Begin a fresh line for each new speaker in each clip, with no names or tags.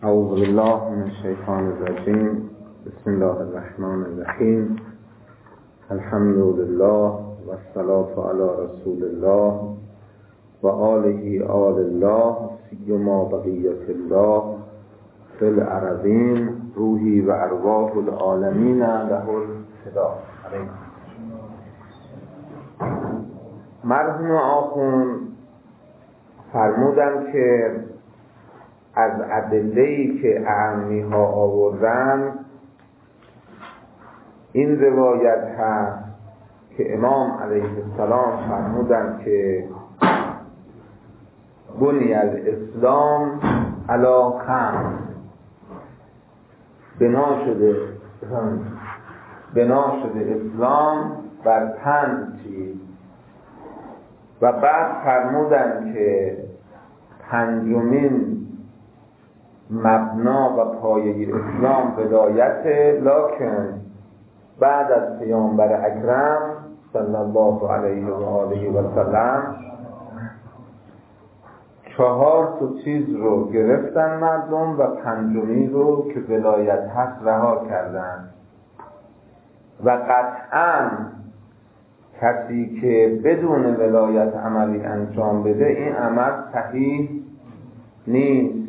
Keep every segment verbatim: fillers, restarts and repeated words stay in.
اعوذ بالله من الشیطان الرجیم. بسم الله الرحمن الرحیم. الحمد لله و الصلاة علی رسول الله و آله آل الله سیما بقیت الله فی الارضین روحی و ارواح العالمین له الفدا. مرحوم آخوند فرمودن که از ادله‌ای که اعمی ها آوردن این روایت هست که امام علیه السلام فرمودن که بنی الاسلام علی خمس، بنا شده بنا شده اسلام بر پنج چیز، و بعد فرمودن که پنجمین مبنا و پایه اسلام ولایت، لکن بعد از پیامبر اکرم صلی الله علیه و آله و سلم چهار تا چیز رو گرفتن مردم و پنجمی رو که ولایت هست رها کردن. و قطعاً کسی که بدون ولایت عملی انجام بده این عمل صحیح نیست.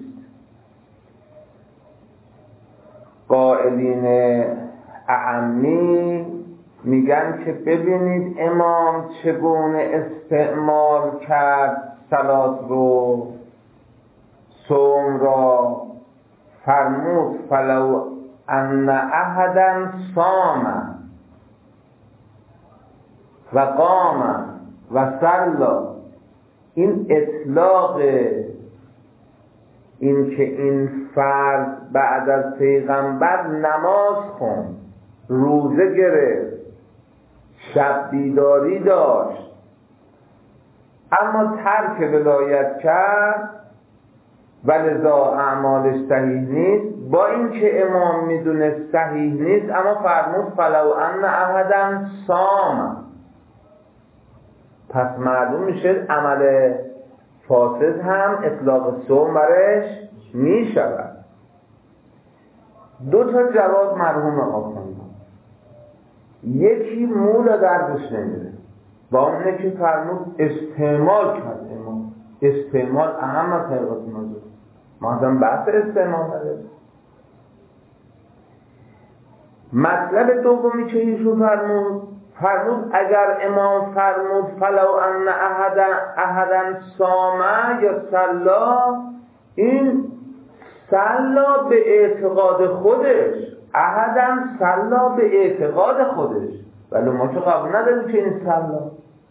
قائلین اعمی میگن که ببینید امام چگونه استعمال کرد صلات رو، صوم را. فرمود فلو ان احدا صام و قام و صلی. این اطلاق این که این فرد بعد از پیغمبر نماز خوند، روزه گرفت، شب بیداری داشت، اما ترک ولایت کرد و لذا اعمالش صحیح نیست. با اینکه امام میدونه صحیح نیست، اما فرمود فلو ان احدا صام. پس معلوم میشه عمل فاسد هم اطلاق صوم برش میشود. دو تا جواب مرحوم آخوند. یکی مولا دردش نمیره، با اونه که فرمود استعمال کرد امام. استعمال اهم از حقیقت موضوع. ما هم بحث استعمال نداریم. مطلب دومی که ایشون فرمود فرمود اگر امام فرمود فلو ان احدا احدا صام یا صلا، این صلا به اعتقاد خودش، احدا صلا به اعتقاد خودش، ولی ما که قبول نداریم که این صلا.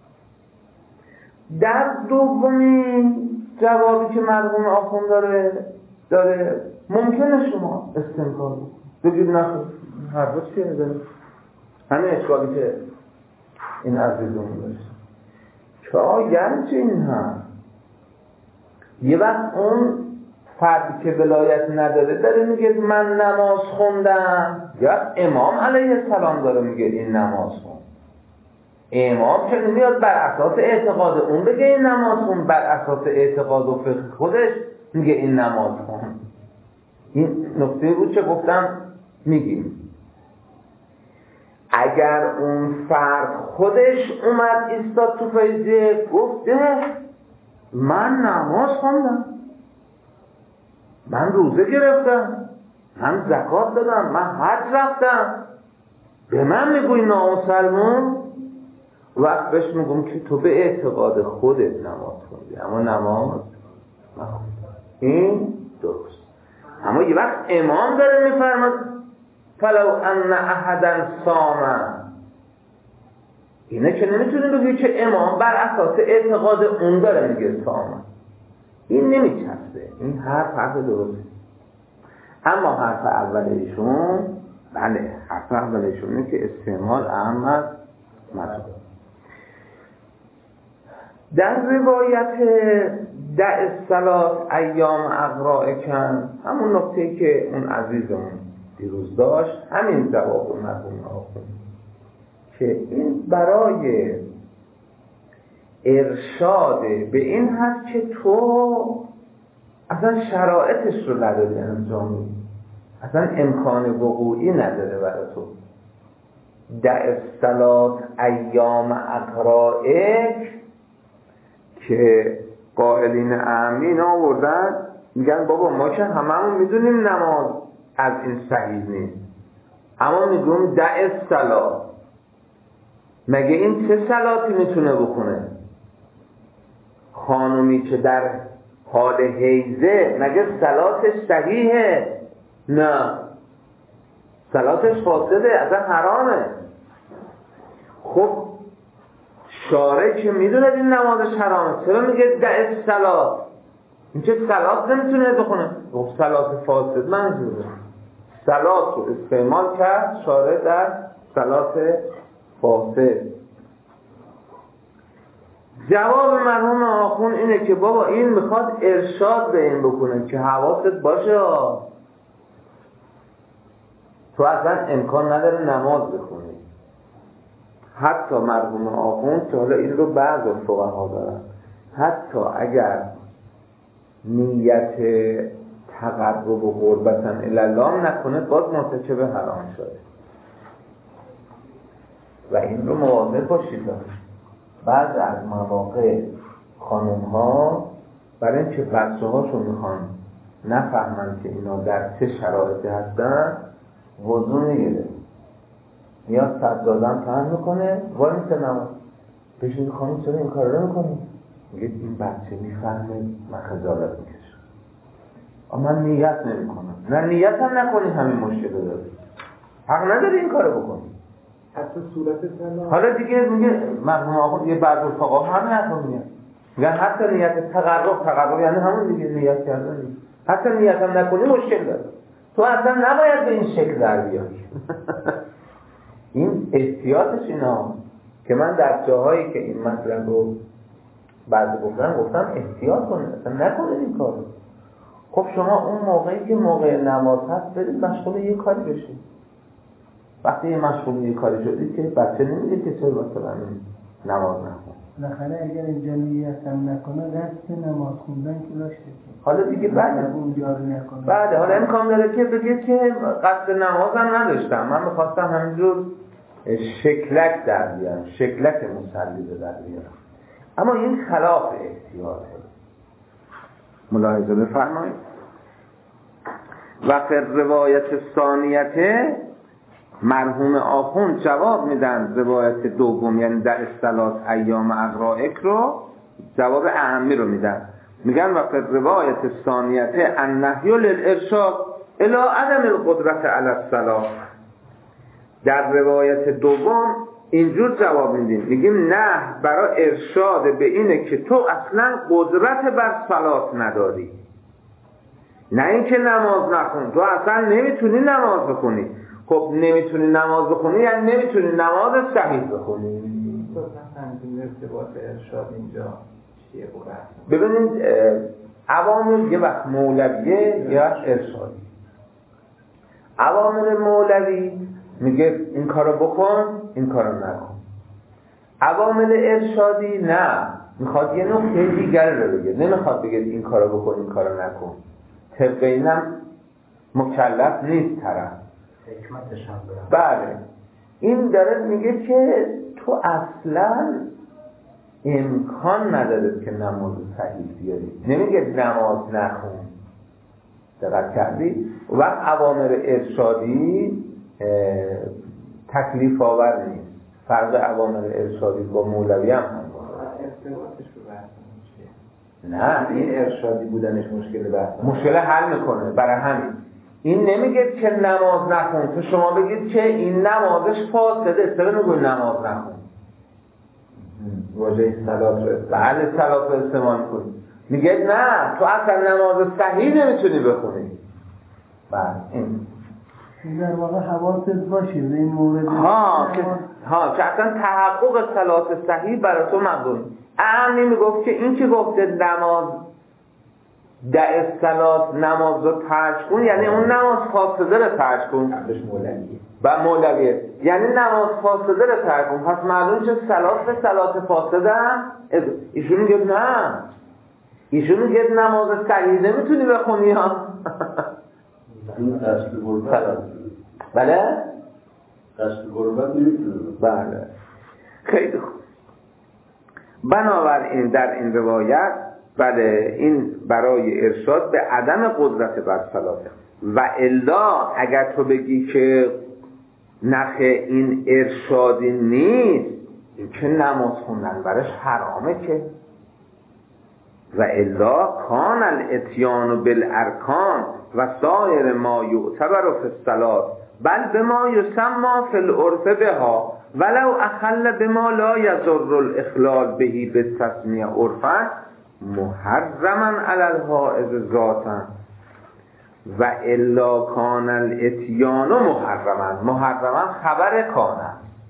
در دومی جوابی که مرحوم آخوند داره داره ممکنه شما استنکار بگید نخیر هر روز که نداره همین اشکالی که این عزیزمون داشت که آگرچه چه این هم یه وقت اون فردی که ولایت نداره داره میگه من نماز خوندم، یا امام علیه السلام داره میگه این نماز خوند. امام که نمیاد بر اساس اعتقاد اون بگه این نماز خوند، بر اساس اعتقاد و فقه خودش میگه این نماز خوند. این نکته بود که گفتم میگیم اگر اون فرد خودش اومد ایستاد تو فیضه گفته من نماز خوندم، من روزه گرفتم، من زکات دادم، من حج رفتم، به من میگوی نامسلمون، وقت بهش میگم که تو به اعتقاد خودت نماز خوندی اما نماز نخوندی. این درست. اما یه وقت امام داره میفرماد فلو ان احدا صام، اینه که نمیتونه بگی که امام بر اساس اعتقاد اون داره میگه صام. این نمیچسبه. این حرف حرف درسته. اما حرف اول ایشون، بله حرف اول ایشونه که استعمال اهم از مطلوب. در روایت دع الصلاة ایام اقرائکم، همون نکته که اون عزیزمون دیروز داشت، همین جواب مرحوم آخوند که این برای ارشاد به این هست که تو اصلا شرایطش رو نداری انجام میدی، اصلا امکان وقوعی نداره برای تو. دع الصلاة ایام اقرائک که قائلین امین آوردن میگن بابا ما که هممون میدونیم نماز از این صحیح نیست، اما میگم دع الصلاة. مگه این چه صلاتی میتونه بکنه؟ خانومی که در حال حیضه مگه صلاتش صحیحه؟ نه، صلاتش فاسده، اصلا حرامه. خب شارع که میدونه این نمازش حرامه، چرا میگه دع الصلاة؟ این چه صلات نمیتونه بخونه؟ گفت صلات فاسد منظوره. صلات رو استعمال کرد شارع در صلات فاسد. جواب مرحوم آخوند اینه که بابا این میخواد ارشاد به این بکنه که حواست باشه تو اصلا امکان نداره نماز بخونی. حتی مرحوم آخوند که حالا این رو بعض فقها دارن، حتی اگر نیت تقرب و قربتاً الالله نکنه باز مرتکب حرام شده. و این رو مواظب باشید. بعض از مواقع خانم ها برای اینکه بچه هاشون میخوان نفهمن که اینا در چه شرایطی هستن وضو نگیره، میاد سجادم پهن میکنه وای میسه نماز بهشون خانم چرا این کار رو میکنی؟ میگه این بچه میفهمه من خجالت میکشم، اما من نیت نمی کنم. نه نیت هم نکنی همین مشکل داره، حق نداری این کارو بکنی.
حتی صورت سلام
حالا دیگه میگه مرحوم آقا یه بعض الفقها همین حرفو میگن، میگن حتی نیت تقرب تقرب یعنی همون دیگه نیت کردن دیگه. حتی نیت هم نکنی مشکل داره، تو اصلا نباید به این شکل در بیای. این احتیاطش اینا که من در جاهایی که این مطلب رو بعضی گفتن گفتم احتیاط کنید، اصلا نکنید این کارو. خب شما اون موقعی که موقع نماز هست برید مشغول یه کاری بشید. وقتی یه مشغول یه کاری شدید که بچه نمیگه که چرا مثلا نماز نخون.
بالاخره اگر اینجا نیت هم نکنه دست نماز خوندن که داشته.
حالا دیگه بعد
اونجا رو نکنه.
بعد حالا امکان داره که بگه که قصد نمازم نداشتم، من می‌خواستم همینجور شکلک در بیارم، شکلک مصلی به در بیارم. اما این خلاف احتیاطه. ملاحظه بفرمایید. و فی روایت ثانیته مرحوم آخوند جواب میدن روایت دوم یعنی در الصلاة ایام اقرائک رو جواب اهمی رو میدن، میگن و فی روایت ثانیته النهی للارشاد الی عدم القدرت علی الصلاة. در روایت دوم اینجور جواب میدیم، میگیم نه برای ارشاد به اینه که تو اصلا قدرت بر صلات نداری، نه اینکه نماز نخون، تو اصلا نمیتونی نماز بخونی. خب نمیتونی نماز بخونی یعنی نمیتونی نماز صحیح بخونی.
تو نفهمیدیم ارتباط ارشاد اینجا چیه برد؟
ببینید عوامل یه وقت مولویه یا ارشادی. عوامل مولوی میگه این کارو بکن این کارو نکن. عوامل ارشادی نه، میخواد یه نکته دیگر رو بگه، نمیخواد بگه این کارو بکن این کارو نکن. طبق اینم مکلف نیست طرف.
حکمتش هم داره.
بله این داره میگه که تو اصلا امکان نداره که نماز صحیح بیاری، نمیگه نماز نخون. دقت کردی؟ و وقت عوامل ارشادی تکلیف آور نیست. فرق عوامل ارشادی با مولوی هم هم
ارتباطش رو بحثمون چیه؟
نه
این ارشادی بودنش مشکل بحث
مشکل حل میکنه. برای همین این نمیگه که نماز نخون، تو شما بگید که این نمازش فاسده، چرا میگه نماز نخون؟
واژه صلات رو
بله صلات رو استعمال کنی. میگه نه تو اصلا نماز صحیح نمیتونی بخونی. بله این
در واقع حواست باشه به این مورد
ها که ها که اصلا تحقق صلات صحیح برای تو مقدور. اهم میگفت که این که گفته نماز دع الصلاة نماز رو ترک کن یعنی اون نماز فاسده رو ترک کن.
قبلش مولویه
و مولویه یعنی نماز فاسده رو ترک کن. پس معلوم چه صلات به صلات فاسده هم ایشون میگه نه ایشون میگه نماز صحیح نمیتونی بخونی ها.
این قصد غربت
بله؟
قصد غربت نمیتونه.
بله خیلی خوب. بنابراین در این روایت بله این برای ارشاد به عدم قدرت بر صلاته. و الا اگر تو بگی که نخه این ارشادی نیست، این که نماز خوندن برش حرامه که. و الا کان الاتیان بالارکان و سایر ما یعتبر فی الصلاة بل بما یسمى فی العرف بها ولو اخل بما لا یضر الاخلال بهی بالتسمیه عرفا محرما علی الحائض ذاتا و الا کان الاتیان محرما. محرما خبر کانه.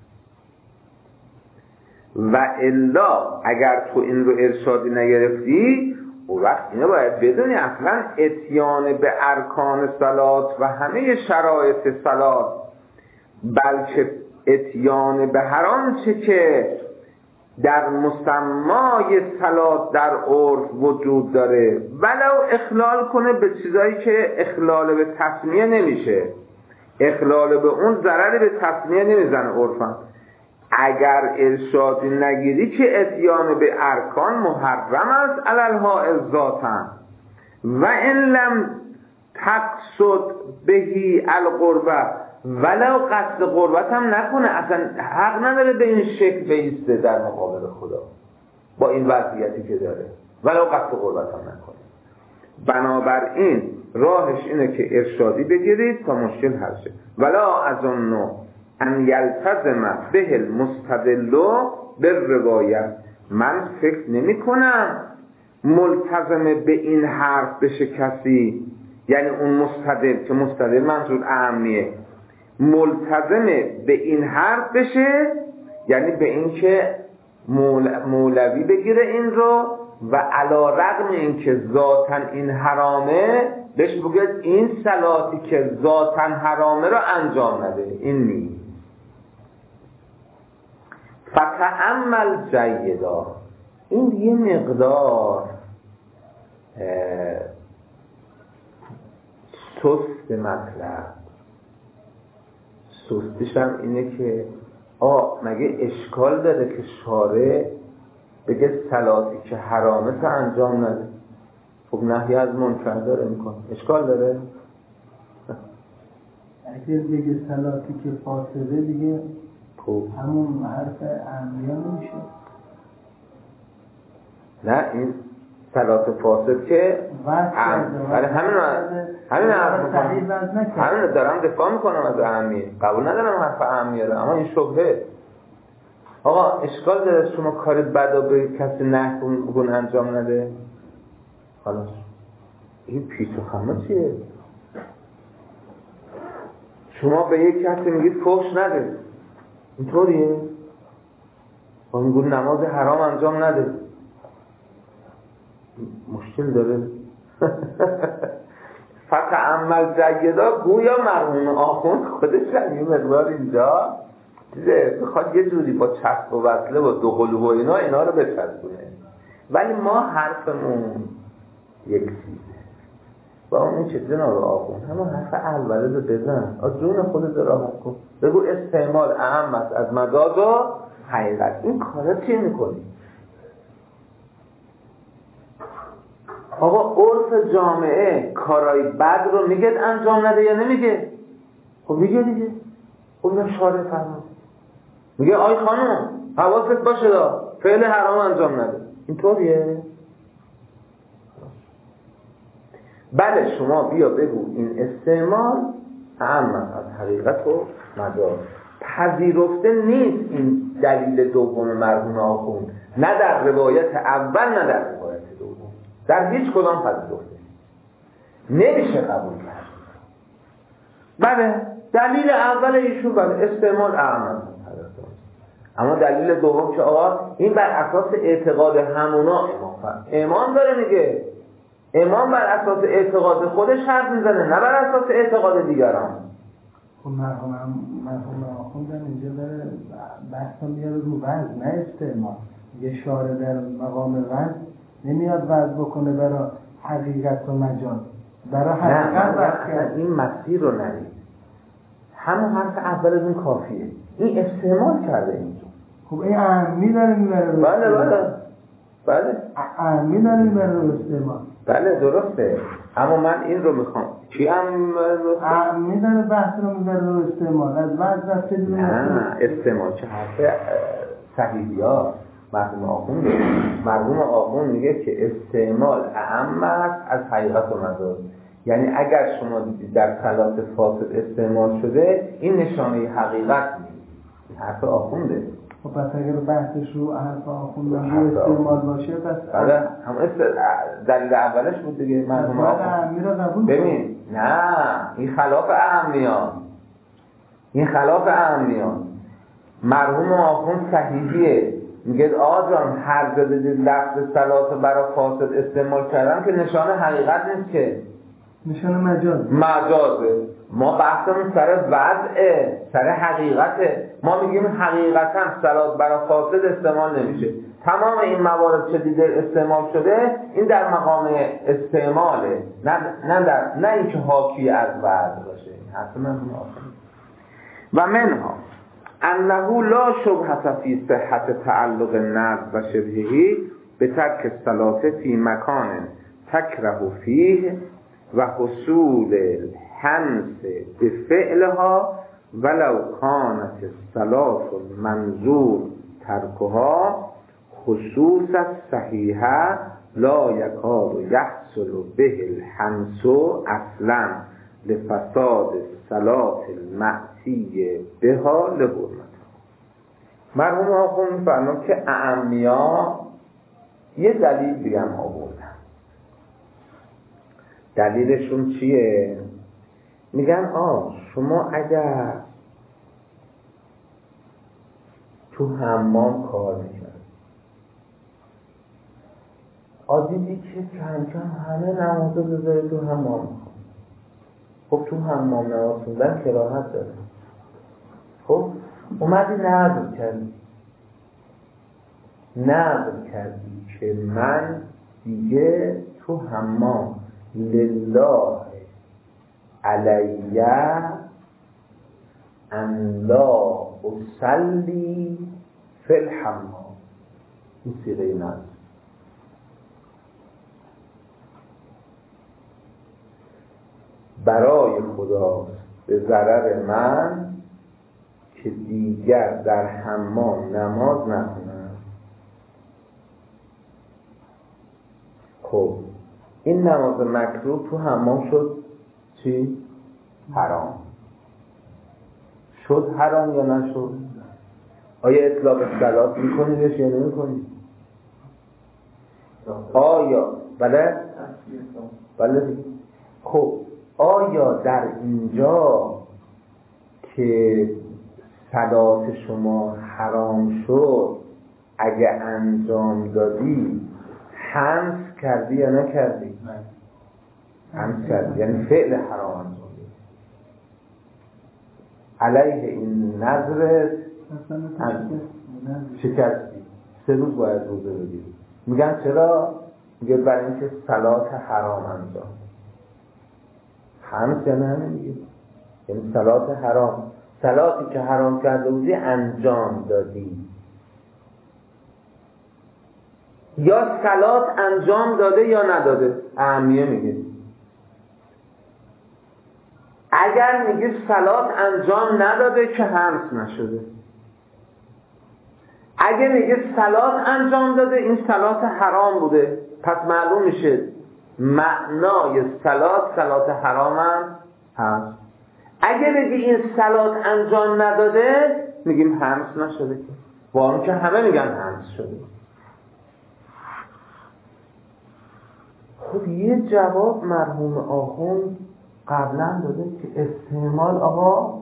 و الا اگر تو این رو ارشادی نگرفتی او وقت اینو باید بدونی اصلا اتیان به ارکان صلات و همه شرایط صلات بلکه اتیان به هر آنچه که در مسمای صلات در عرف وجود داره ولو اخلال کنه به چیزایی که اخلال به تسمیه نمیشه، اخلال به اون ضرر به تسمیه نمیزنه عرفا. اگر ارشادی نگیری که اتیان به ارکان محرم است علی الحائض ذاتا و ان لم تقصد بهی القربه ولو قصد قربت هم نکنه، اصلا حق نداره به این شکل بیسته در مقابل خدا با این وضعیتی که داره ولو قصد قربت هم نکنه. بنابراین راهش اینه که ارشادی بگیرید تا مشکل حل شه. ولا اظن ان یلتزم به المستدل بالروایت، من فکر نمی کنم ملتزم به این حرف بشه کسی، یعنی اون مستدل که مستدل منظور اهمیه، ملتزم به این حرف بشه یعنی به این که مول... مولوی بگیره این رو و علی رغم این که ذاتاً این حرامه بهش بگید این صلاتی که ذاتاً حرامه رو انجام نده. این نیست. فتأمل جیدا، این یه مقدار سست مطلب. سستیش هم اینه که آه مگه اشکال داره که شارع بگه صلاتی که حرامه تا انجام نده؟ خب نهی از منکر داره میکنه، اشکال داره؟
اگر بگه صلاتی که فاسده دیگه
خب
همون حرف اهمیه نمیشه.
نه این صلات فاسد که برای همین همین همین دارم دفاع میکنم از اهمیه، قبول ندارم حرف اهمیه رو، اما این شبهه. آقا اشکال داره شما کار بد به کسی نه کن انجام نده؟ خلاص این پیش و خمه چیه؟ شما به یک کسی میگید فحش نده، اینطوریه؟ با میگون نماز حرام انجام نده، مشکل داره. فتأمل جیدا گویا مرحوم آخوند خودش هم یه مقدار اینجا بخواد یه جوری با چسب و وصله و دو قلو و اینا اینا رو بچسبونه، ولی ما حرفمون یک چیزه با اون چه جناب آخوند همون حرف اوله رو بزن، از جون خودت راحت کن، بگو استعمال اهم است از مجاز و حقیقت. این کارا چی میکنی؟ آقا عرف جامعه کارای بد رو میگه انجام نده یا نمیگه؟ خب میگه دیگه. خب اینم شارع فرمان میگه آی خانم حواست باشه دا فعل حرام انجام نده. اینطوریه؟ بله شما بیا بگو این استعمال اهم از حقیقت و مجاز. پذیرفته نیست این دلیل دوم مرحوم آخوند، نه در روایت اول نه در روایت دوم، در هیچ کدام پذیرفته نمیشه قبول کرد. بله دلیل اول ایشون بله استعمال اهم، اما دلیل دوم که آقا این بر اساس اعتقاد همونا امام فرد امام داره میگه، امام بر اساس اعتقاد خودش حرف میزنه نه بر اساس اعتقاد دیگران.
خب مرحوم مرحوم آخوندم اینجا داره بحثا میاره رو وزن نه استعمال. یه شارع در مقام وزن نمیاد وضع بکنه برای حقیقت و مجاز. برای حقیقت وضع کرد.
این مسیر رو نرید. همون حرف اول از اون کافیه. این استعمال کرده اینجا.
خب این اهمی داره میبره رو
بله بله بله
اهمی داره میبره رو استعمال.
بله درسته، اما من این رو میخوام چی
اهمی داره بحث رو میبره رو استعمال. از وضع رفته دونه
نه استعمال چه حرف صحیحی ها مرحوم آخوند مرحوم آخوند میگه که استعمال اهم است از حقیقت و مجاز. یعنی اگر شما دیدید در صلات فاسد استعمال شده این نشانه حقیقت نیست. این حرف آخونده.
خب پس اگر بحثش رو حرف آخوند رو استعمال باشه پس
بله هم است دلیل اولش بود دیگه مرحوم آخوند. ببین نه این خلاف اهمیان این خلاف اهمیان مرحوم آخوند صحیحیه. میگه آقا جان هر جا دیدید لفظ صلات برای فاسد استعمال کردن که نشانه حقیقت نیست که
نشانه مجاز
مجازه. ما بحثمون سر وضعه سر حقیقته. ما میگیم حقیقتا صلات برای فاسد استعمال نمیشه. تمام این موارد که دیده استعمال شده این در مقام استعماله نه نه در نه اینکه حاکی از وضع باشه. حرف من و منها انه لا شبهه فی صحت تعلق النظر و شبهه به ترک الصلاة فی مکان تکره فیه و حصول الحنس به فعلها ولو کانت الصلاة المنظور ترکها خصوص صحیحه لا یکاد یحصل به الحنس اصلا لفساد صلاة المعصیه بها لحرمتها. مرحوم آخوند می‌فرماید که اعمیا یه دلیل دیگه هم آوردن. دلیلشون چیه؟ میگن آه شما اگر تو حمام کار میکنید آدیدی که کم کم همه نمازه بذاره تو حمام. خب تو حمام نماز خوندن کراهت داره. خب اومدی نظر کردی نظر کردی که من دیگه تو حمام لله علیه ان لا اصلی فی الحمام. این صیغه نظر برای خدا به ضرر من که دیگر در حمام نماز نخونم. خب این نماز مکروه تو حمام شد چی؟ حرام. شد حرام یا نشد؟ آیا اطلاق صلات میکنیدش یا نمیکنید؟ آیا بله؟ بله. خب آیا در اینجا که صلات شما حرام شد اگه انجام دادی حنس کردی یا نکردی؟ حنس کردی یعنی فعل حرام انجام دادی. علیه این نظرت شکستی. سه روز باید روزه بگیری. میگن چرا؟ میگه برای اینکه صلات حرام انجام. حنس یا نه میگه یعنی صلات حرام. صلاتی که حرام کرده بودی انجام دادی. یا صلات انجام داده یا نداده. اهمیه میگه اگر میگه صلات انجام نداده که حنس نشده. اگه میگه صلات انجام داده این صلات حرام بوده. پس معلوم میشه معنای صلات صلات حرام هم هست. اگه بگی این صلات انجام نداده میگیم حنس نشده که با اون که همه میگن حنس شده. خب یه جواب مرحوم آخوند قبلا داده که استعمال آقا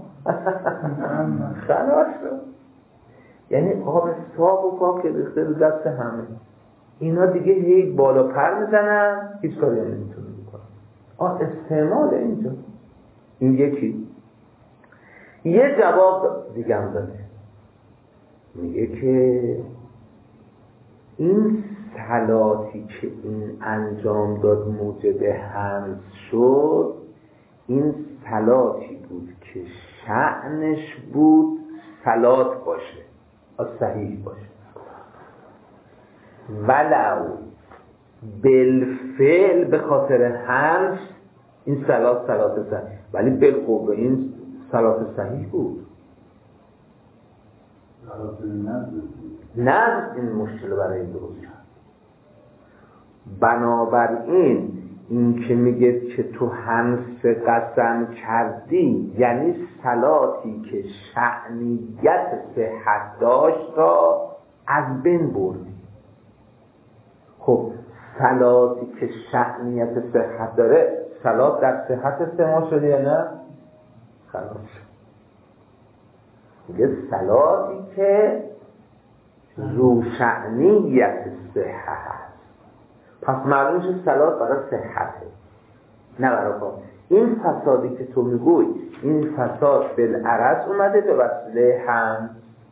خلاص شد. یعنی آب صاف و پاک ریخته رو دست همه. اینا دیگه هی بالا پر میزنن هیچ کاری هم نمیتونه بکنن. آه استعمال اینجا این یکی. یه جواب دیگه هم داده میگه که این صلاتی که این انجام داد موجب حمد شد، این صلاتی بود که شأنش بود صلات باشه، صحیح باشه، ولو بالفعل به خاطر حمد این صلات صلات صحیح، ولی بالقوه این صلات صحیح بود. نه این مشکل برای درست کرد. بنابراین این که میگه که تو همس قسم کردی یعنی صلاتی که شأنیت صحت داشت را از بین بردی. خب صلاتی که شأنیت صحت داره، صلات در صحت استعمال شده یا نه؟ خلاص شد. میگه صلاتی که ذو شأنیت صحت هست، پس معلوم شد صلات برای صحته نه برای کار. این فسادی که تو میگوی، این فساد بالعرض اومده به وسیله هم.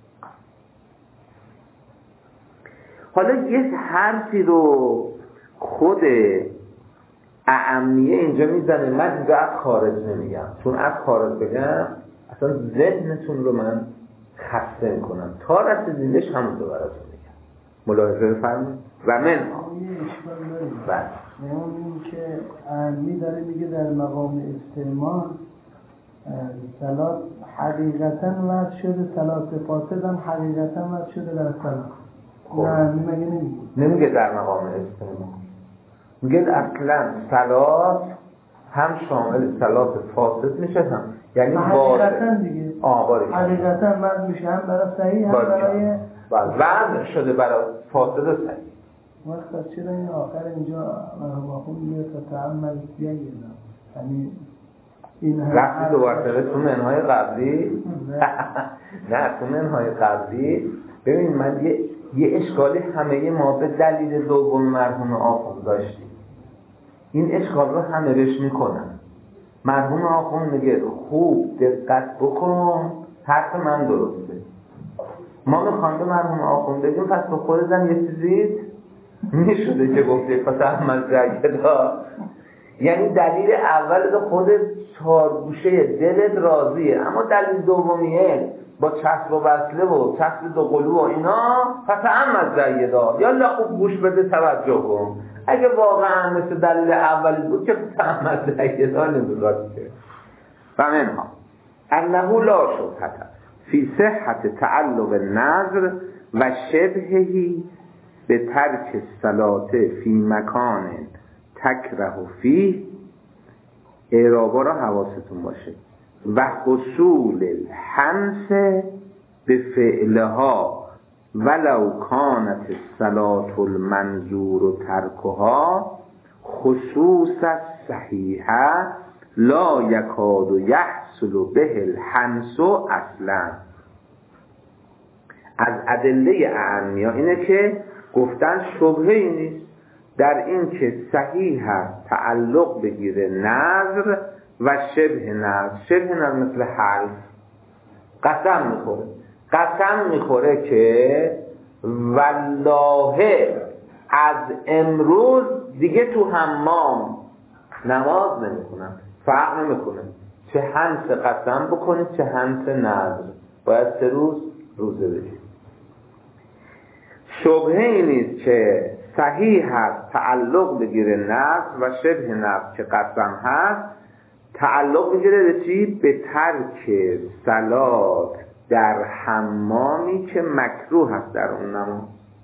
حالا یک حرفی رو خود اعمیه اینجا میزنه، من اینجا از خارج نمیگم، چون از خارج بگم اصلا ذهنتون رو من خسته میکنم، تا رسیدینش همون دو براتون میگم. ملاحظه بفرمایید. و من
یه اشکال داریم
بله
اون این که اعمی داره میگه در مقام استعمال صلات حقیقتا وضع شده، صلات فاسد هم حقیقتا وضع شده در صلات.
خب
نه مگه نمیگه
نمیگه در مقام استعمال، میگه اصلا صلات هم شامل صلات فاسد میشه، هم یعنی
حقیقتا دیگه
آباری
حقیقتا وضع میشه، هم برای صحیح هم برای
وضع شده برای فاسد و صحیح.
وقت چرا این آخر اینجا مرحبا میگه تا تعمل بیایه، یعنی این
رفتی دو ورطقه تو منهای قبلی نه تو منهای قبلی ببین من یه, یه اشکالی همه ما به دلیل دوم مرحوم آخوند داشتیم، این اشکال رو همه بهش میکنن. مرحوم آخوند میگه خوب دقت بکن حرف من درسته، ما میخوام به مرحوم آخوند بگیم پس به خودتم یه چیزی میشده که گفته پس احمد زیدا، یعنی دلیل اول به خود چارگوشه دلت راضیه، اما دلیل دومیه با چسب و وصله و چسب دو قلو و اینا پس احمد زیدا یا خوب گوش بده توجه کن. اگه واقعا مثل دلیل اولی بود که پس احمد زیدا نمیداد که و منها انه لا شبهه فی صحت تعلق نظر و شبههی به ترک الصلاة فی مکان تکره فیه. اعرابا را حواستون باشه. و حصول الحنس به فعلها ولو کانت الصلاة المنظور و ترکها خصوص صحیحه لا یکاد و یحصل به الحنس اصلا. از ادله اعمیا اینه که گفتن شبهه‌ای نیست در این که صحیح هست تعلق بگیره نظر و شبه نظر. شبه نظر مثل حلف، قسم میخوره قسم میخوره که والله از امروز دیگه تو حمام نماز نمیکنم، فرق نمیکنه چه حنس قسم بکنه چه حنس نظر، باید سه روز روزه بگیرید. شبهه ای نیست که صحیح هست تعلق بگیره نظر و شبه نظر که قسم هست تعلق بگیره به چی؟ به ترک صلات در حمامی که مکروه هست در اون نماز.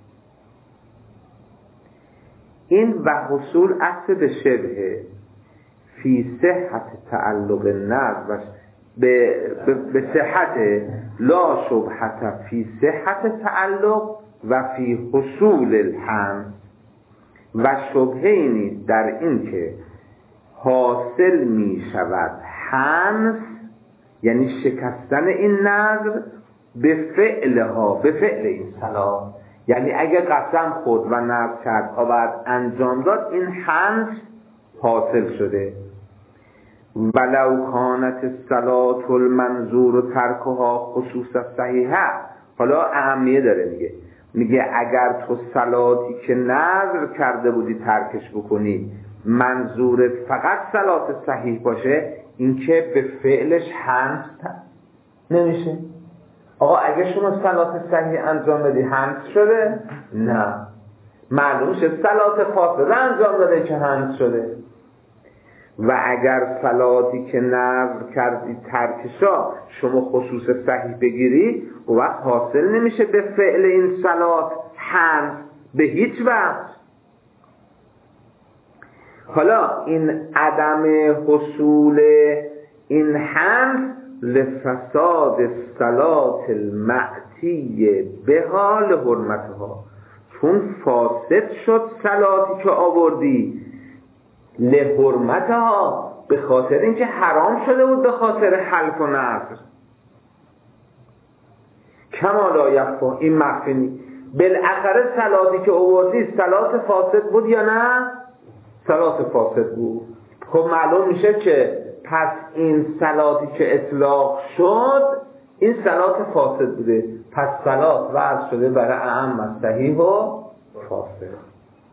این و حصول اصل به شبه فی صحت تعلق نظر و به, به, به صحت لا شبهت فی صحت تعلق و فی حصول الحمد. و شبهه ای نیست در این که حاصل می شود حمس یعنی شکستن این نظر به فعلها به فعل این صلاة، یعنی اگه قسم خورد و نظر کرد و بعد انجام داد این حمس حاصل شده. ولو کانت الصلاة المنظور ترکها خصوص صحیحه. حالا اهمیه داره میگه میگه اگر تو صلاتی که نذر کرده بودی ترکش بکنی، منظور فقط صلات صحیح باشه، این که به فعلش حمد نمیشه. آقا اگه شما صلات صحیح انجام بدی حمد شده؟ نه، معلوم شد صلات فاسده انجام داده که حمد شده. و اگر صلاتی که نذر کردی ترکشا شما خصوص صحیح بگیری، و وقت حاصل نمیشه به فعل این صلات حمد به هیچ وقت. حالا این عدم حصول این حمد لفساد صلات المعتی به حال حرمتها، چون فاسد شد صلاتی که آوردی لحرمتها، به خاطر اینکه حرام شده بود به خاطر حلف و نذر. کما لا یخفی، این مخفی نیست. بالاخره صلاتی که آوردی صلات فاسد بود یا نه؟ صلات فاسد بود. خب معلوم میشه که پس این صلاتی که اطلاق شد این صلات فاسد بوده، پس صلات وضع شده برای اعم صحیح و فاسد.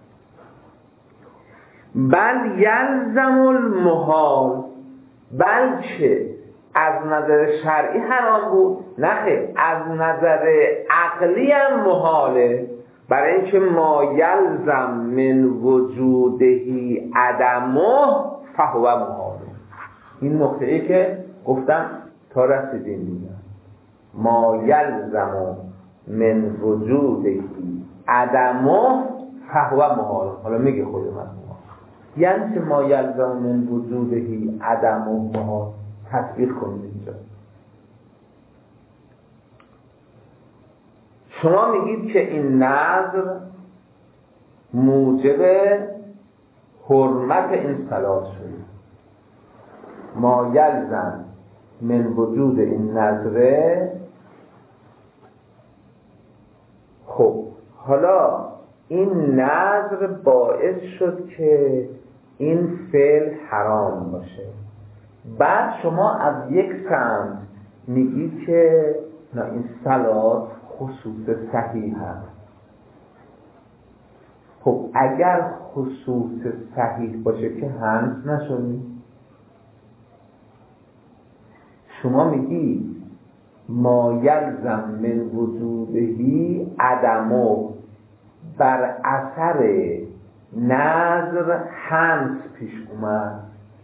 بل یلزم المحال، بلکه از نظر شرعی حرام بود، نه از نظر عقلی هم محاله، برای اینکه ما یلزم من وجودهی عدمه فهو محال. این نقطه ای که گفتم تا رسیدیم میگم ما یلزم من وجودهی عدمه فهو محال. حالا میگه خود من یعنی ما یلزم من وجودهی عدمه محال، تطبیق کنید اینجا. شما میگید که این نذر موجب حرمت این صلات شده، ما یلزم من وجود این نذره. خب حالا این نذر باعث شد که این فعل حرام باشه، بعد شما از یک سمت میگید که نه این صلات خصوص صحیح هست. خب اگر خصوص صحیح باشه که حمد نشدی، شما میگی ما یلزم من وجودهی عدمو، بر اثر نذر حمد پیش اومد.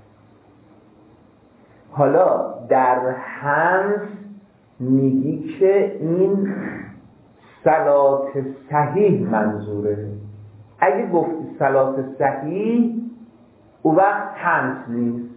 حالا در حمد میگی که این صلات صحیح منظوره. اگه گفتی صلات صحیح او وقت حمد نیست،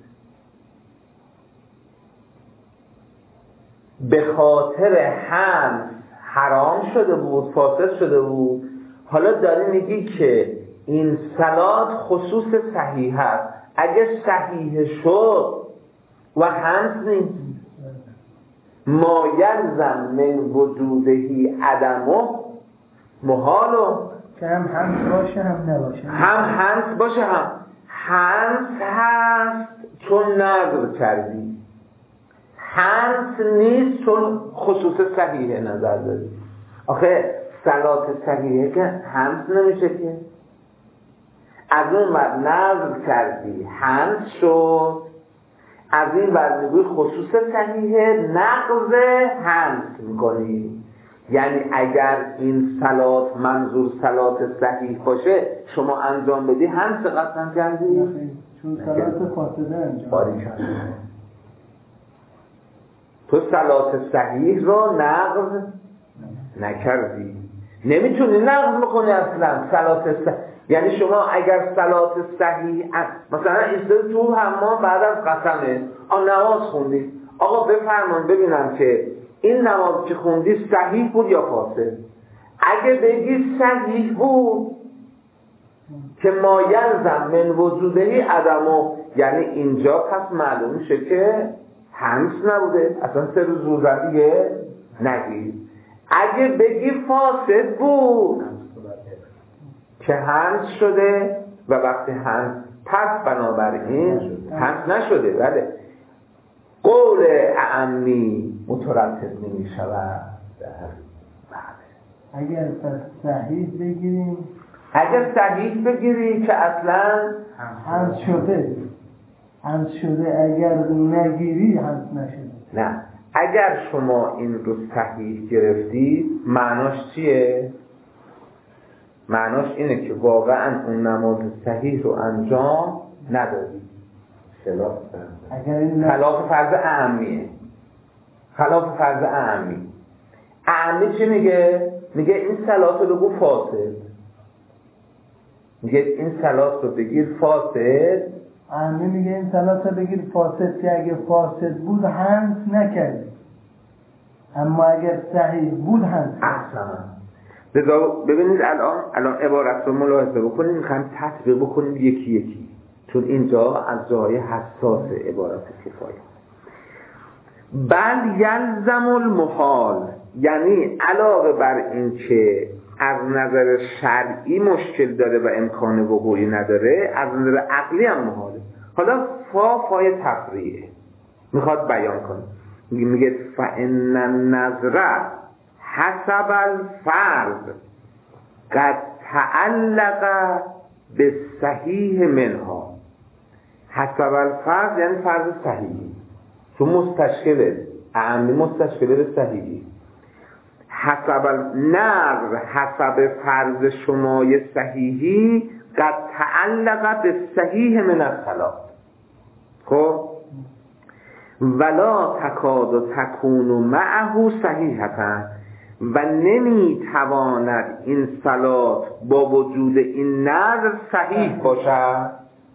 به خاطر حمد حرام شده بود، فاسد شده بود. حالا داری میگی که این صلات خصوص صحیح هست، اگه صحیح شد و حمد نیست. ما یلزم من وجودهی عدمه محالو،
که هم حمد باشه هم نباشه،
هم حمد باشه هم حمد هست چون نذر کردی، حمد نیست چون خصوص صحیح نظر داری. آخه صلات صحیحه که حمد نمیشه که، از اون بعد نذر کردی حمد شد، از این بعد میگوی خصوص صحیحه نقض حمد میکنی. یعنی اگر این صلات منظور صلات صحیح باشه شما انجام بدی حمد قطعا کردی؟
چون صلات فاسده انجام
باری کردی. تو صلات صحیح رو نقض نکردی، نمیتونی نقض بکنی اصلا صلات صحیح. یعنی شما اگر صلات صحیح مثلا ایستادی تو حمام بعد از قسمه آن نماز خوندی، آقا بفرمان ببینم که این نماز که خوندی صحیح بود یا فاسد. اگه بگی صحیح بود که ما یلزم من وجودهی عدمو، یعنی اینجا پس معلوم میشه که حمد نبوده، اصلا سه روز روزدیه نگید. اگه بگی فاسد بود که حمد شده و وقتی حمد پس بنابراین حمد نشده، بله قول اعمی مترتب نمی شود.
اگر پس صحیح بگیریم،
اگر صحیح بگیری که اصلا
حذف شده، حذف شده، اگر نگیری حذف نشده.
نه، اگر شما این رو صحیح گرفتی معناش چیه؟ معناش اینه که واقعا اون نماز صحیح رو انجام ندادی. خلاف خلاف فرض اعمیه. خلاف فرض اعمی. اعمی چی میگه؟ میگه این صلات رو بگو فاسد. میگه این صلات رو بگیر فاسد.
اعمی میگه این صلات رو بگیر فاسد که اگه فاسد بود حذف نکردی، اما اگر صحیح بود حذف.
احسن. ببینید الان الان عبارت رو ملاحظه بکنید، میخوایم تطبیق بکنیم یکی یکی، چون اینجا از جای حساس عبارت کفایه. بل یلزم المحال، یعنی علاوه بر این که از نظر شرعی مشکل داره و امکان وقوعی نداره، از نظر عقلی هم محاله. حالا فا فای تفریعه میخواد بیان کنه، میگه فإن النظر حسب الفرض قد تعلق به صحیح منها. حسب الفرض یعنی فرض صحیحی، چون مستشکله، اعمی مستشکله به صحیحی. حسب النظر حسب فرض شمای صحیحی قد تعلق به صحیح من الصلاة. خب ولا تکاد و تکون معه صحیحتا، و نمیتواند این صلات با وجود این نظر صحیح باشد.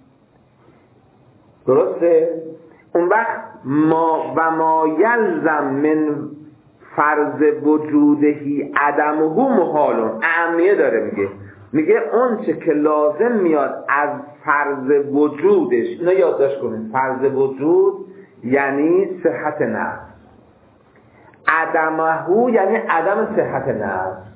درسته؟ اون وقت ما و ما یلزم من فرض وجودهی عدمه محالون. اهمیه داره، میگه میگه اون چه که لازم میاد از فرض وجودش، اینا یادداشت کنید، فرض وجود یعنی صحت نفس، عدمه یعنی عدم صحت نفس.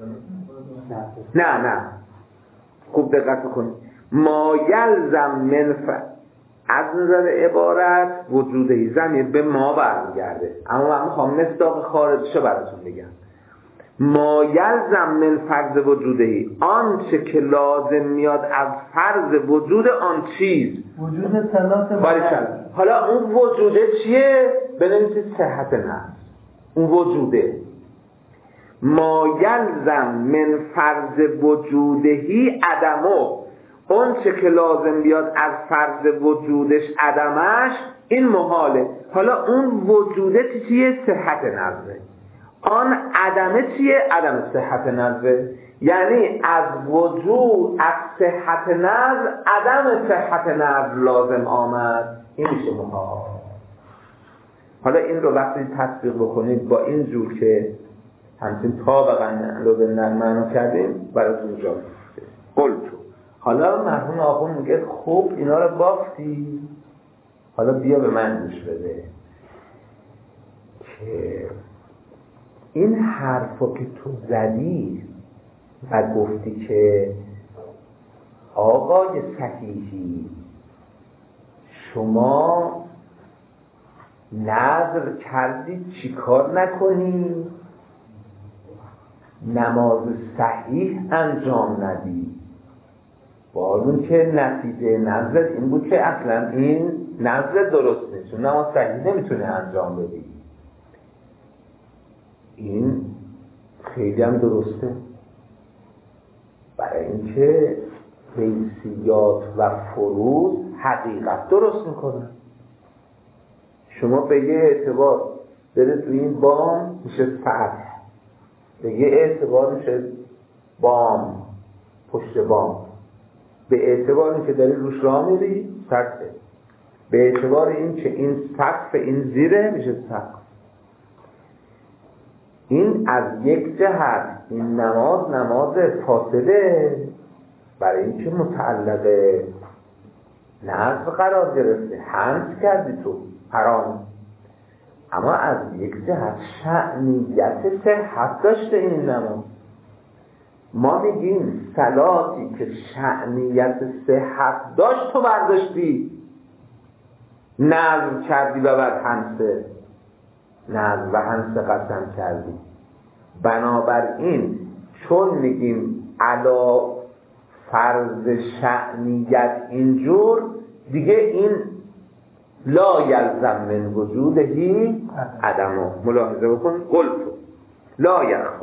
نه نه خوب دقت کنید. ما یلزم من ف... از نظر عبارت وجودهی ضمیر به ما برمیگرده، اما من میخوام مصداق خارجشو براتون بگم. ما یلزم من فرض وجودهی، آنچه که لازم میاد از فرض وجود آن چیز،
وجود صلات
باریکلا. حالا اون وجوده چیه؟ بنویسید صحت نفس. اون وجوده ما یلزم من فرض وجودهی عدمه، اون چه که لازم بیاد از فرض وجودش عدمش، این محاله. حالا اون وجوده چیه؟ صحت نظره. آن عدمه چیه؟ عدم صحت نظره. یعنی از وجود، از صحت نظر عدم صحت نظر لازم آمد، این میشه محال. حالا این رو وقتی تطبیق بکنید با این جور که همچنین طابقا رو به معنا کردیم براتون جا قلتو. حالا مرحوم آقون میگه خوب اینا رو بافتی، حالا بیا به من گوش بده که این حرفو که تو زدی و گفتی که آقای صحیحی شما نظر کردی چی کار نکنی؟ نماز صحیح انجام ندی. با اون که نتیجه نظر این بود که اصلا این نظر درست نیست، چون نماز صحیح نمیتونه انجام بدی. این خیلی هم درسته، برای اینکه حیثیات و فروض حقیقت درست میکنن. شما به یه اعتبار برید روی این بام میشه سطح، به یه اعتبار میشه بام، پشت بام، به اعتبار این که داری روش راه میری سطحه، به اعتبار این که این سقف این زیره میشه سقف. این از یک جهت این نماز نماز فاصله، برای اینکه متعلق نظر قرار گرفته، حمد کردی تو حرام. اما از یک جهت شأنیت صحت داشته این نماز. ما میگیم صلاتی که شأنیت صحت داشت تو برداشتی نظر کردی و بعد حنسه نظر و حنسه قسم کردی. بنابراین چون میگیم علا فرض شأنیت اینجور دیگه این لا یلزم من وجودهی عدمه. ملاحظه بکن قلتو لا یخفا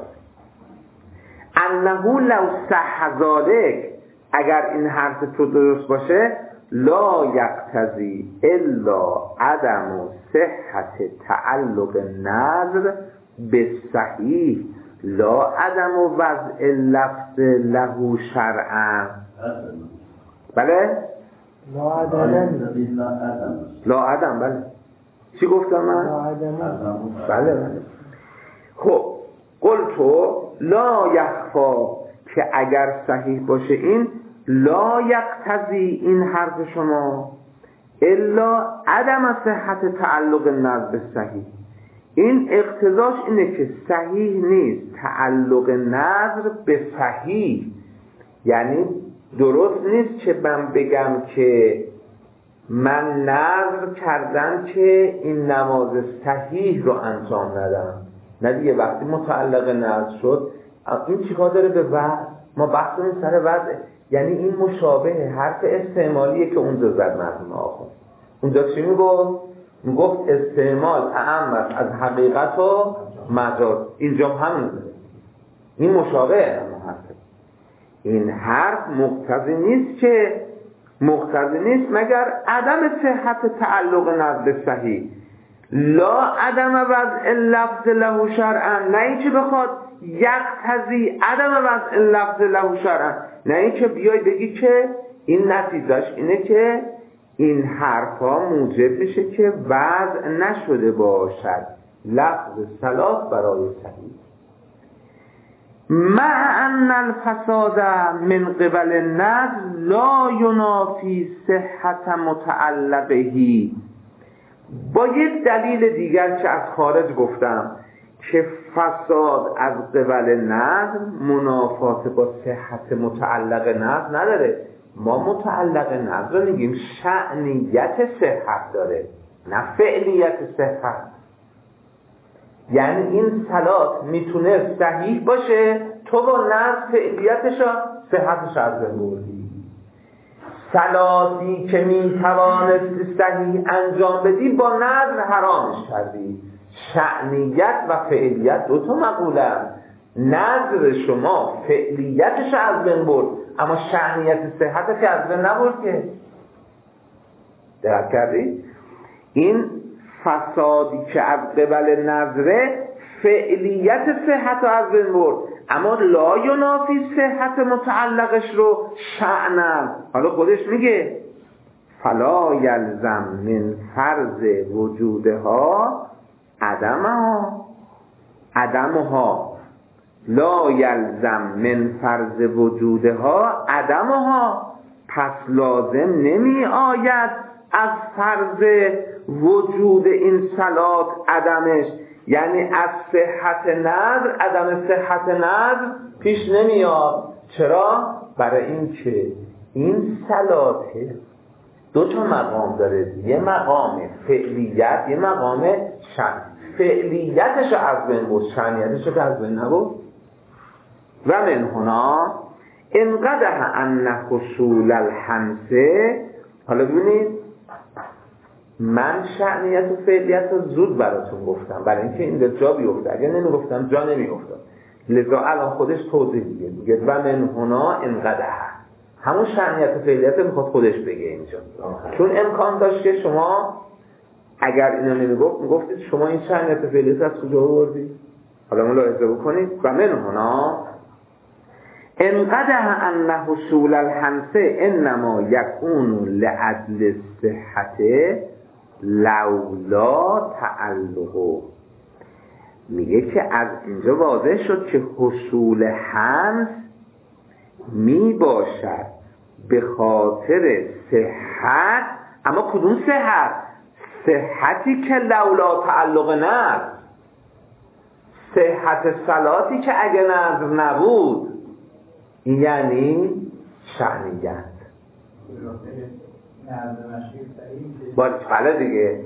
انه لو صح ذلک، اگر این حرف تو درست باشه، لا یقتضی الا عدم صحت تعلق نظر به صحیح لا عدم وضع لفظ له شرعا. بله؟
لا عدم
لا عدم. بله چی گفتم من؟
لا عدم.
بله بله. خب قلتو لا یخفا، که اگر صحیح باشه این لا یقتضی این حرف شما الا عدم صحت تعلق نظر به صحیح، این اقتضاش اینه که صحیح نیست تعلق نظر به صحیح. یعنی درست نیست که من بگم که من نظر کردم که این نماز صحیح رو انجام ندم. نه دیگه، وقتی متعلق نظر شد این چیکار داره به وضع؟ ما بحثمون سر وضع، یعنی این مشابه حرف استعمالیه که اونجا زد مرحوم آخوند. اونجا چی میگفت؟ میگفت استعمال اعم است از حقیقت و مجاز. اینجا هم این مشابه اما حرف این حرف مقتضی نیست که مقتضی نیست مگر عدم صحت تعلق نظر صحیح لا عدم وضع لفظ له شرعا، نه اینکه بخواد یقتضی عدم وضع لفظ له شرعا، نه اینکه بیای بگی که این نتیجهش اینه که این حرفا موجب میشه که وضع نشده باشد لفظ صلات برای صحیح. مع ان الفساد من قبل النظر لا ینافی صحت متعلقه، با یک دلیل دیگر که از خارج گفتم که فساد از قبل نظر منافات با صحت متعلق نظر نداره. ما متعلق نظر رو میگیم شأنیت صحت داره، نه فعلیت صحت. یعنی این صلات میتونه صحیح باشه، تو با نظر فعلیتش صحتش از بین بردی. صلاتی که میتوانستی صحیح انجام بدی با نظر حرامش کردی. شأنیت و فعلیت دو تا مقوله. نظر شما فعلیتش از بین برد، اما شأنیت صحتش از بین نبرد که. دقت کردی؟ این فسادی که از قبل نظره فعلیت صحت رو از بین برد، اما لا ینافی صحت متعلقش رو شأنم. حالا خودش میگه فلا یلزم من فرض وجودها عدمها عدمها لا یلزم من فرض وجودها عدمها، پس لازم نمی آید از فرض وجود این صلات عدمش، یعنی از صحت نظر عدم صحت نظر پیش نمیاد. چرا؟ برای این که این صلات دو تا مقام داره، یه مقام فعلیت، یه مقام شأن. فعلیتش از بین بود، شأنیتش که از بین نبود. و من هنا انقدر ان حصول الحنسه. حالا ببینید من شأنیت و فعلیت رو زود براتون گفتم برای اینکه این جا بیفته، اگه نمیگفتم جا نمیافتاد. لذا الان خودش توضیح میده، میگه و من هنا انقدر، همون شأنیت و فعلیت رو میخواد خودش بگه اینجا، چون امکان داشت که شما اگر اینو نمیگفت میگفتید شما این شأنیت و فعلیت از کجا آوردید. حالا ملاحظه بکنید و من هنا انقدر ان حصول الحنسه انما یکون لعدل صحت لولا تعلق. میگه که از اینجا واضح شد که حصول حنس می باشد به خاطر صحت، اما کدوم صحت؟ صحتی که لولا تعلق نظر، صحت صلاتی که اگه نظر نبود، این یعنی شأنیت. بله دیگه،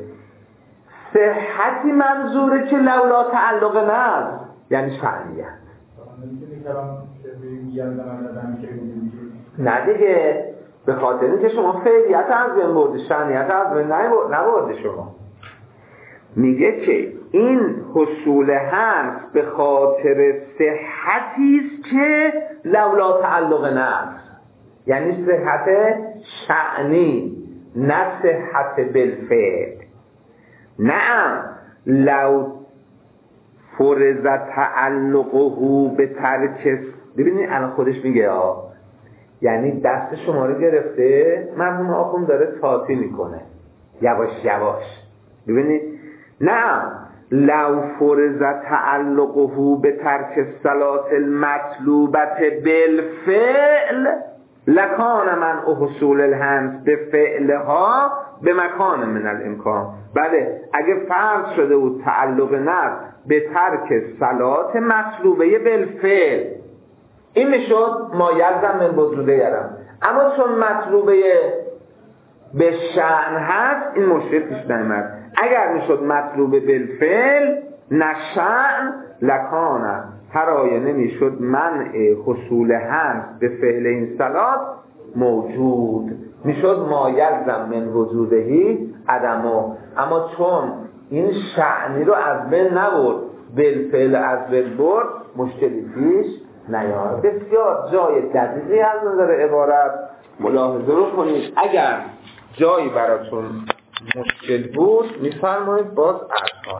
صحتی منظوره که لولا تعلق نظر یعنی شأنیت. نه دیگه، به خاطر اینکه شما فعلیت از بین بردی، شأنیت از بین نبرده شما. میگه که این حصول هست به خاطر صحتی است که لولا تعلق نفس، یعنی صحت شأنی نه صحت بالفعل. نعم لو فرض تعلقه به ترک، ببینید الان خودش میگه ها، یعنی دست شما رو گرفته، مرحوم آخوند داره تاتی میکنه یواش یواش. ببینید نه لو فرض تعلقه به ترک الصلاة المطلوبت بالفعل لکان من حصول الهمس به فعلها به مکان من الامکان. بله اگه فرض شده بود تعلق نفس به ترک صلاة مطلوبه بالفعل، این میشد ما یلزم من وجوده یرم، اما چون مطلوبه به شأن هست این مشکل پیش نمیاد. اگر میشد مطلوبه بالفعل نه شأن لکانه، هر آینه میشد منع حصول هم به فعل این صلات موجود، میشد ما یلزم من وجودهی عدمو. اما چون این شأنی رو از بین نبرد، بالفعل از بین برد، مشکلی پیش نیاد. بسیار جای دقیقی از نظر عبارت ملاحظه رو کنید. اگر جایی براتون مشکل بود میفرمایید باز ارکان